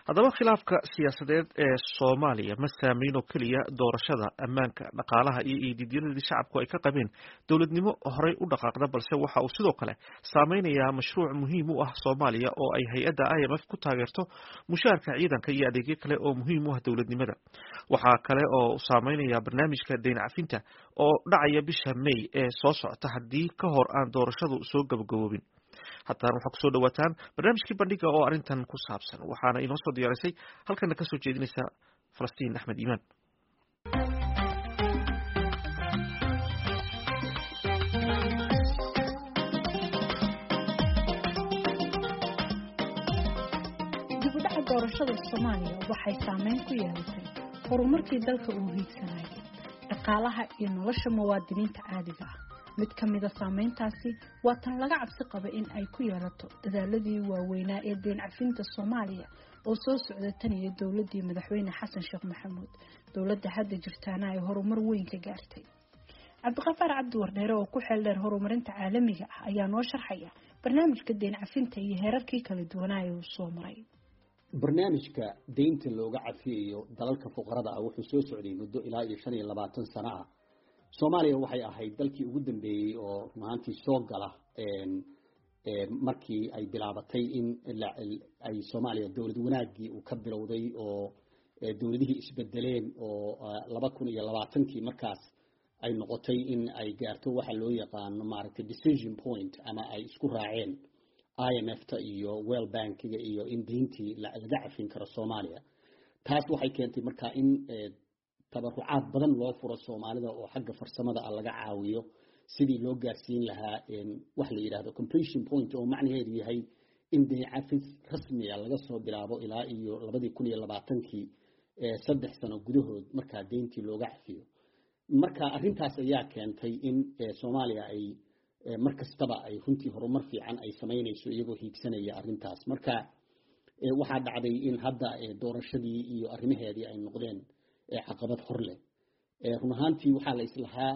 haddaba khilaafka siyaasadeed ee Soomaaliya ma saameyn oo kaliya doorashada ammaanka dhaqaalaha iyo iididyadii shacabku ay ka qabeen dowladnimo horey u dhaqaaqda balse waxa uu sidoo kale saameynayaa mashruuc muhiim u ah Soomaaliya oo ay hay'adda IMF ku taageerto mushaharka ciidanka iyo adeegyo kale oo muhiim u ah dowladnimada waxa kale oo saameynaya barnaamijka deyn cafinta oo dhacaya bisha May ee soo socota hadii ka hor aan doorashadu soo gabagaboobin haddana waxaa kusoo dhawaataan barnaamijkii bandhiga oo arrintan ku saabsan waxaana inoo soo diyaarisay halkana ka soo jeedinaysa Falastiin Axmed Iimaan dib u dhaca doorashada Soomaaliya waxay saameyn ku yeelatay horumarkii dalka uu hiigsanayay dhaqaalaha iyo nolosha muwaadiniinta caadiga ah mid ka mid ah saameyntaasi waa tan laga cabsi qaba in ay ku yeelato dadaaladii waaweynaa ee deyn cafinta Soomaaliya oo soo socda tan iyo dowladii madaxweyne Xasan Sheekh Maxamuud dowladda hadda jirtaana ay horumar weyn ka gaartay Cabdiqafaar Cabdi Wardheere oo ku xeel dheer horumarinta caalamiga ah ayaa noo sharxaya barnaamijka deyn cafinta iyo heerarkii kala duwanaa ee uu soo maray barnaamijka deynta looga cafiyo dalalka fuqarada ah wuxuu soo socday muddo ilaa 25 sano ah Soomaaliya waxay ahayd dalkii ugu dambeeyay oo maanta soo gala markii ay bilaabatay in ay Soomaaliya dawlad wanaagii uu ka bilowday oo dawladihii isbedeleen oo 2020kii markaas ay noqotay in ay gaarto waxa loo yaqaan maaragtay decision point ama ay isku raaceen IMF-ta iyo World Bank-ga iyo in deyntii laga cafin karo Soomaaliya taas waxay keentay markaa in tabarucaad badan loo furo Soomaalida oo xagga farsamada laga caawiyo sidii loo gaarsiin lahaa wax la yiraahdo completion point oo macnaheedu yahay in deyn cafis rasmi ah laga soo bilaabo ilaa iyo 2020kii 3 sano gudahood markaa deyntii looga cafiyo marka arrintaas ayaa keentay in Soomaaliya ay markastaba ay runtii horumar fiican ay sameynayso iyagoo hiigsanaya arrintaas marka waxaa dhacday in hadda doorashadii iyo arrimaheedii ay noqdeen caqabad hor leh run ahaantii waxaa la islahaa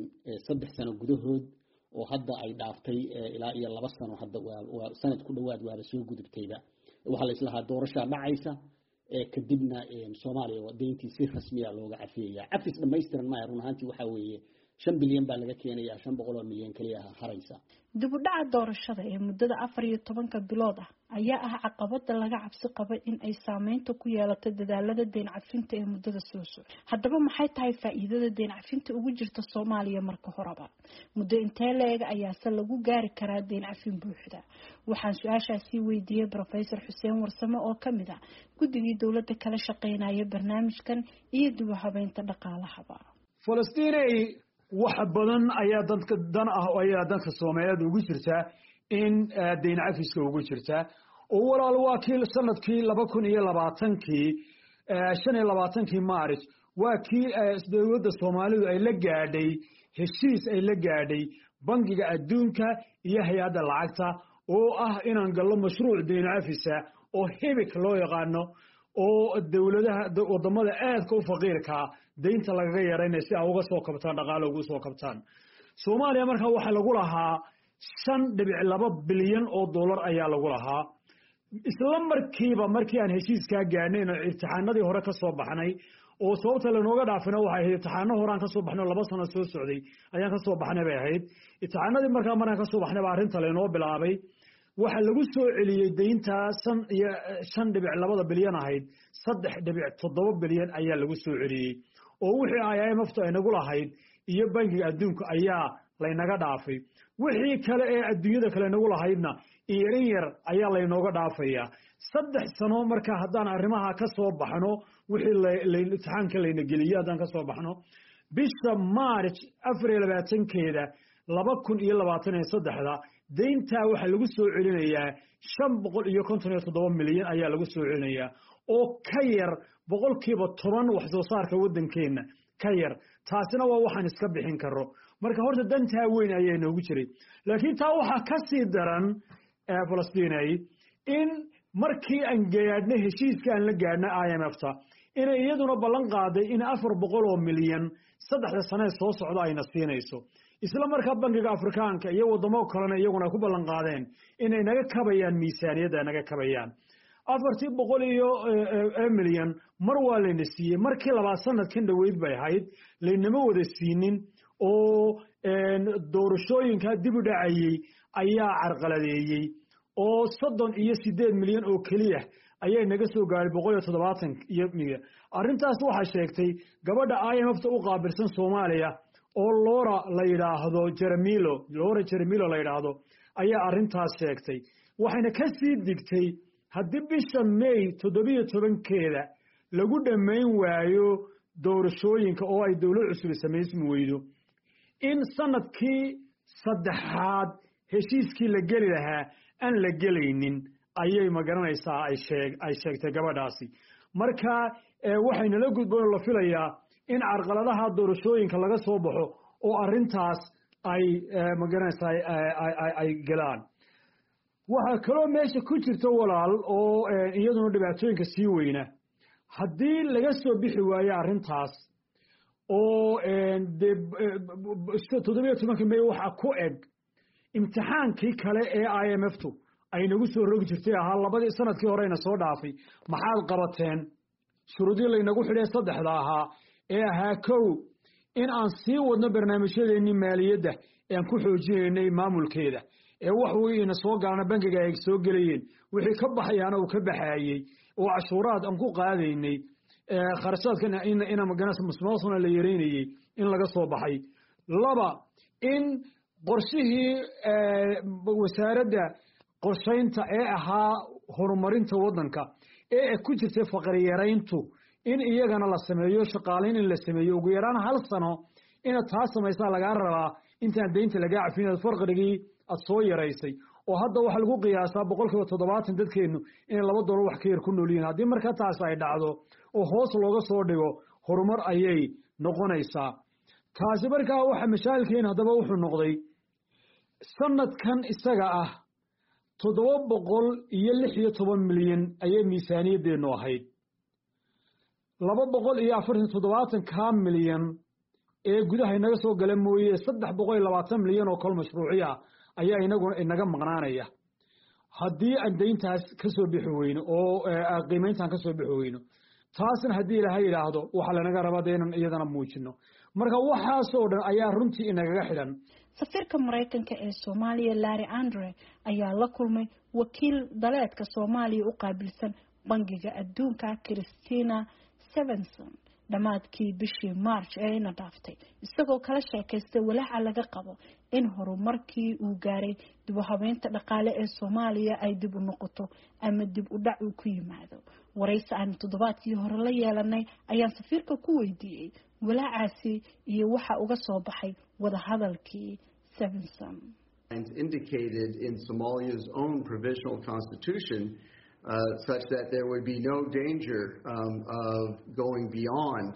3 sano gudahood oo hadda ay dhaaftay ilaa iyo 2 sano hadda waa sanad ku dhawaad waaba soo gudubtayba waxaa la islahaa doorasho dhacaysa kadibna Soomaaliya deyntii si rasmi ah looga cafiyay cafis dhameystiran ma run ahaantii waxa weeye 5 bilyan baa laga keenaya 500 milyan kaliya haraysa dib u dhaca doorashada ee muddada 14 bilood ah ayaa ah caqabada laga cabsi qaba in ay saameynta ku yeelato dadaalada deyn cafinta ee muddada soo socda haddaba maxay tahay faa'iidada deyn cafinta ugu jirta Soomaaliya marka horeba muddo intee leeg ayaa lagu gaari karaa deyn cafin buuxda waxaan su'aashaasi weydiiyay Professor Xuseen Warsame oo kamid ah guddigii dawladda kala shaqeynaya barnaamijkan iyo dib u habeynta dhaqaalaha Falastiin wax badan ayaa dadka dan ah oo ayaa dadka Soomaaliyeed ugu jirta in deyn cafiska ugu jirta oo walaal waa kii sanadkii 2020kii 25kii Maaris waa kii dawladda Soomaalidu ay la gaadhay heshiis ay la gaadhay bangiga adduunka iyo hay'adda lacagta oo ah inaan gallo mashruuc deyn cafisa oo hibik loo yaqaano oo dawladaha wadamada aadka u faqiirka deynta laga yareynay si ay uga soo kabtaan dhaqaale ugu soo kabtaan Soomaaliya markaa waxa lagu lahaa 5.2 bilyan oo dollar ayaa lagu lahaa isla markii aan heshiiska gaarnay imtixaanadii hore ka soo baxnay oo sababta la nooga dhaafina waxay ahayd imtixaano hore aan ka soo baxnay 2 sano soo socday ayaan ka soo baxnay bay ahayd imtixaanadii markaan ka soo baxnay baa arrinta la inoo bilaabay waxa lagu soo celiyay deynta 5.2 bilyan ahayd 3.7 bilyan ayaa lagu soo celiyay oo wixii IMF-ta ay nagu lahayd iyo bangiga adduunka ayaa la inaga dhaafay wixii kale ee adduunyada kale nagu lahaydna yar ayaa la inooga dhaafaya 3 sano marka haddaan arrimaha ka soo baxno wixii imtixaanka la geliyay haddaan ka soo baxno bisha March 24keeda 2023 deynta waxa lagu soo celinayaa 557 milyan ayaa lagu soo celinayaa oo ka yar 10% wax soo saarka wadankeena ka yar taasina waa waxaan iska bixin karo marka horta dantaa weyn ayay noogu jiray laakiin taa waxa ka sii daran Falastiin in markii aan gaadhnay heshiiska aan la gaadhnay IMF-ta in iyaduna ballan qaaday in 400 milyan 3 sano soo socda ayna siinayso isla markaa bangiga Afrikaanka iyo wadamo kalena iyaguna ku ballan qaadeen inay naga kabayaan miisaaniyada naga kabayaan 400 milyan mar waa layna siiyey markii labaad sanadkan dhoweyd bay ahayd laynama wada siinin oo doorashooyinka dib u dhacayey ayaa carqaladeeyey oo 38 milyan oo keliya ayay naga soo gaaray 170 milyan arrintaas waxaa sheegtay gabadha IMF-ta u qaabilsan Soomaaliya oo Laura Jeremilo la yiraahdo ayaa arrintaas sheegtay waxayna ka sii digtay haddii bisha May 17keeda lagu dhammayn waayo doorashooyinka oo ay dawlad cusub samaysmi weydo in sanadkii saddexaad heshiiskii la geli lahaa aan la gelaynin ayay magaranaysaa ay sheegtay gabadhaasi marka waxayna la gudboon la filayaa in carqaladaha doorashooyinka laga soo baxo oo arrintaas ay magaranaysaa ay galaan waxa kaloo meesha ku jirta walaal oo iyaduna dhibaatooyinka sii weyna haddii laga soo bixi waayo arrintaas oo 17 May waxa ku eg imtixaankii kale ee IMF-tu ay nagu soo rogi jirtay ahaa labadii sanadkii horeyna soo dhaafay maxaad qabateen shuruudii laynagu xidhay saddexda ahaa ee ahaa kow in aan sii wadno barnaamijyadeennii maaliyadda ee aan ku xoojinaynay maamulkeeda ee wax weeyna soo galana bangiga ay soo galayeen wixii ka baxayana uu ka baxayay oo cashuuraad aan ku qaadaynay kharashaadkana in maganas musmaasuna la yareynayay in laga soo baxay laba in qorshihii wasaaradda qorshaynta ee ahaa horumarinta waddanka ee ku jirtay faqri yarayntu in iyagana la sameeyo shaqaalayn in la sameeyo ugu yaraan hal sano inaad taa samaysaa lagaa rabaa intaan deynta lagaa cafinaad farqigii aad soo yaraysay oo hadda waxaa lagu qiyaasaa 70% dadkeennu inay $2 wax ka yar ku nool yihiin haddii marka taas ay dhacdo oo hoos looga soo dhigo horumar ayay noqonaysaa taasi markaa waxa mashaalkeen haddaba wuxuu noqday sanadkan isaga ah 716 milyan ayay miisaaniyaddeenu ahayd 247 milyan ee gudaha inaga soo gala mooye 320 milyan oo kol mashruuciya ayaa inaga maqnaanaya haddii aan deyntaas ka soo bixi weyno oo qiimayntan ka soo bixi weyno taasna haddii ilaahay yiraahdo waxa lanaga rabaa inaan iyadana muujino marka waxaasoo dhan ayaa runtii inagaga xidhan safiirka Mareykanka ee Soomaaliya Larry Andre ayaa la kulmay wakiil daleedka Soomaaliya u qaabilsan bangiga adduunka Christina Stevenson dhamaadkii bishii March ee ina dhaaftay isagoo kala sheekaystay walaaca laga qabo in horumarkii uu gaaray dib u habeynta dhaqaale ee Soomaaliya ay dib u noqoto ama dib u dhac ku yimaado waraysi aan toddobaadkii hore la yeelanay ayaan safiirka ku weydiiyay walaacaasi iyo waxa uga soo baxay wada hadalkii Stevenson indicated in Somalia's own provisional constitution such that there would be no danger of going beyond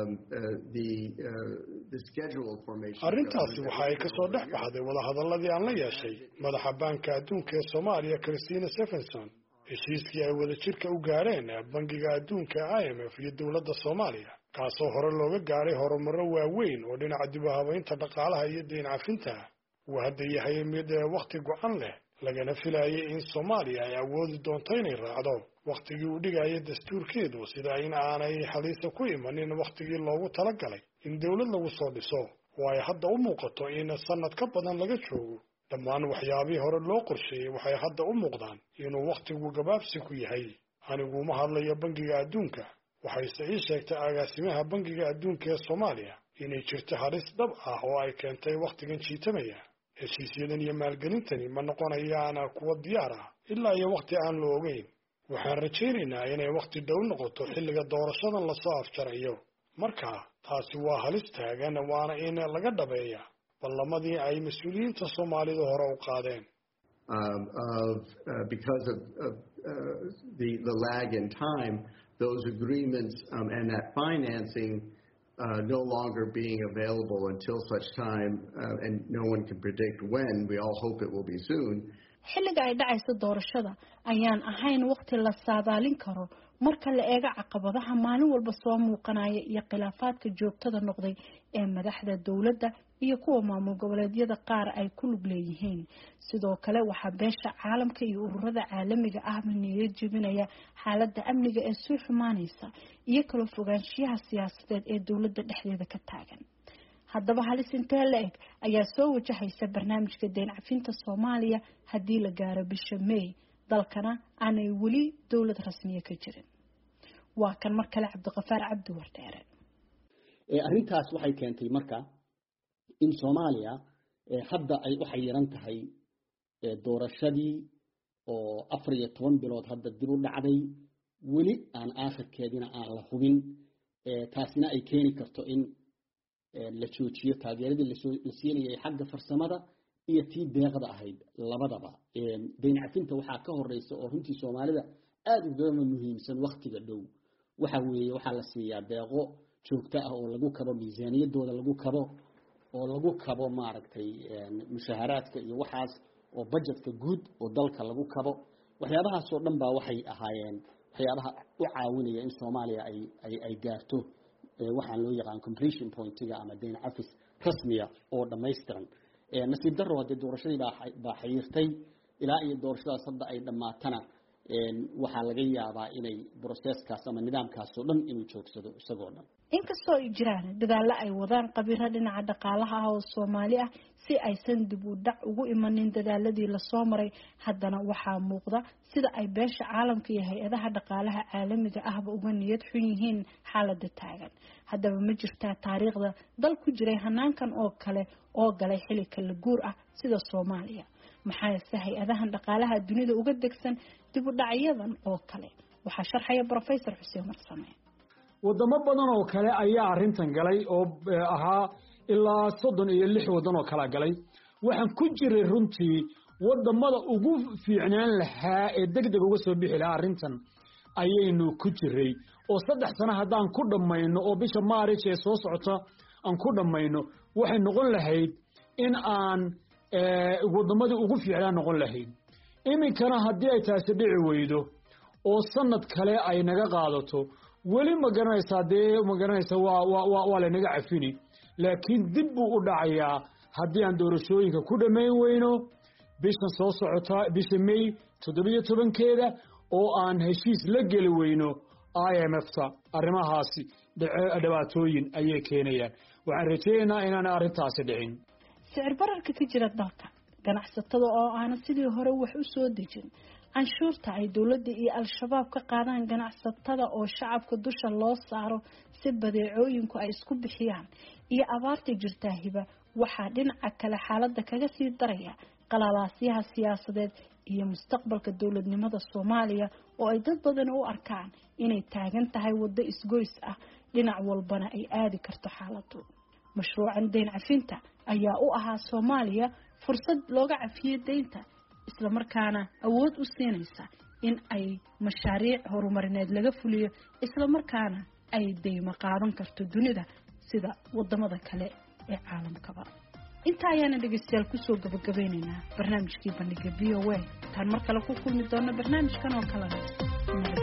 the scheduled formation. Arrintaasi waxa ay ka soo dhex baxday wada hadalladii aan la yeeshay madaxa banka adduunka ee Soomaaliya Christina Stevenson heshiiskii ay wada jirka u gaareen bangiga adduunka IMF iyo dawladda Soomaaliya kaasoo hore looga gaaray horumarro waaweyn oo dhinaca dib u habeynta dhaqaalaha iyo deyn cafinta uu hadda yahay mid waqti go'an leh lagana filayay in Soomaaliya ay awoodi doonto inay raacdo waqtigii uu dhigayay dastuurkeedu sida in aanay xaliisa ku imanin waqtigii loogu talagalay in dawlad lagu soo dhiso oo ay hadda u muuqato in sanad ka badan laga joogo dhammaan waxyaabihii hore loo qorsheeyay waxay hadda u muuqdaan inuu waqtigu gabaabsi ku yahay anigu ma hadlayo bangiga adduunka waxayse ii sheegtay agaasimaha bangiga adduunka ee Soomaaliya inay jirto halis dhab ah oo ay keentay waqtigan jiitamaya heshiisyadan iyo maalgelintani ma noqonayaan kuwa diyaar ah ilaa iyo waqti aan la ogeyn waxaan rajaynaynaa inay waqti dhow noqoto xilliga doorashadan la soo afjarayo marka taasi waa halis taagan waana in laga dhabeeyaa ballamadii ay mas'uuliyiinta Soomaalidu hore u qaadeen because of the lag in time those agreements and that financing no longer being available until such time, and no one can predict when, we all hope it will be soon, xilliga ay dhacayso doorashada ayaan ahayn waqti la saadaalin karo marka la eego caqabadaha maalin walba soo muuqanaya iyo khilaafaadka joogtada noqday ee madaxda dowladda iyo kuwa maamul goboleedyada qaar ay ku lug leeyihiin sidoo kale waxaa beesha caalamka iyo ururada caalamiga ah niyad jebinaya xaaladda amniga ee soo xumaanaysa iyo kala fogaanshiyaha siyaasadeed ee dowladda dhexdeeda ka taagan haddaba halis intee la eg ayaa soo wajahaysa barnaamijka deyn cafinta Soomaaliya haddii la gaaro bisha May dalkana aanay weli dowlad rasmiya ka jirin waa kan mar kale Cabdiqafaar Cabdi Wardheere arrintaas waxay keentay marka in Soomaaliya hadda ay u xayiran tahay doorashadii oo 14 bilood hadda dib u dhacday weli aan aakhirkeedina aan la hubin taasina ay keeni karto in la joojiyo taageeradii la siinayay xagga farsamada iyo tii deeqda ahayd labadaba deyn cafinta waxaa ka horeysa oo runtii Soomaalida aad uga muhiimsan waqtiga dhow waxa weeye waxa la siiyaa deeqo joogto ah oo lagu kabo miisaaniyadooda lagu kabo maaragtay mushaharaadka iyo waxaas oo budgetka guud oo dalka lagu kabo waxyaabahaas oo dhan baa waxay ahaayeen waxyaabaha u caawinaya in Soomaaliya ay gaarto waxaan loo yaqaan completion pointiga ama deyn cafis rasmiya oo dhameystiran nasiib darro hadii doorashadii baa xiriirtay ilaa iyo doorashadaas hadda ay dhamaatana waxaa laga yaabaa inay processkaas ama nidaamkaas oo dhan inuu joogsado isagoo dhan inkastoo ay jiraan dadaalo ay wadaan qabiiro dhinaca dhaqaalaha ah oo Soomaali ah si aysan dib u dhac ugu imanin dadaaladii la soo maray haddana waxaa muuqda sida ay beesha caalamka iyo hay'adaha dhaqaalaha caalamiga ahba uga niyad xun yihiin xaaladda taagan haddaba ma jirtaa taariikhda dal ku jiray hanaankan oo kale oo galay xilli kala guur ah sida Soomaaliya maxaa hay'adahan dhaqaalaha dunida uga degsan dib u dhacyadan oo kale waxa sharxaya Professor Xuseen Marsame wadamo badan oo kale ayaa arintan galay oo ahaa ilaa 36 wadan oo kala galay waxaan ku jiray runtii wadamada ugu fiicnaan lahaa ee degdeg uga soo bixi lahaa arintan ayaynu ku jiray oo 3 sano hadaan ku dhamayno oo bisha Maarish ee soo socota aan ku dhamayno waxay noqon lahayd in aan wadamada ugu fiicnaan noqon lahayd iminkana haddii ay taasi dhici weydo oo sanad kale ay naga qaadato weli ma garanaysa waa la naga cafini laakiin dib buu u dhacayaa haddii aan doorashooyinka ku dhamayn weyno bishan soo socota bisha May 17keeda oo aan heshiis la geli weyno IMF-ta arrimahaasi dhibaatooyin ayay keenayaan waxaan rajaynaynaa inaan arrintaasi dhicin sicir bararka ka jira dalka ganacsatada oo aan sidii hore wax u soo dejin canshuurta ay dawladda iyo al-shabaab ka qaadaan ganacsatada oo shacabka dusha loo saaro si badeecooyinku ay isku bixiyaan iyo abaarta jirta hiba waxaa dhinaca kale xaaladda kaga sii daraya qalalaasyaha siyaasadeed iyo mustaqbalka dawladnimada Soomaaliya oo ay dad badan u arkaan inay taagan tahay waddo isgoys ah dhinac walbana ay aadi karto xaaladdu mashruucan deyn cafinta ayaa u ahaa Soomaaliya fursad looga cafiyo deynta isla markaana awood u siinaysa in ay mashaariic horumarineed laga fuliyo isla markaana ay deymo qaadan karto dunida sida wadamada kale ee caalamkaba inta ayaana dhageystayaal ku soo gabagabeynayna barnaamijkii bandhiga VOA tan mar kale ku kulmi doona barnaamijkan oo kale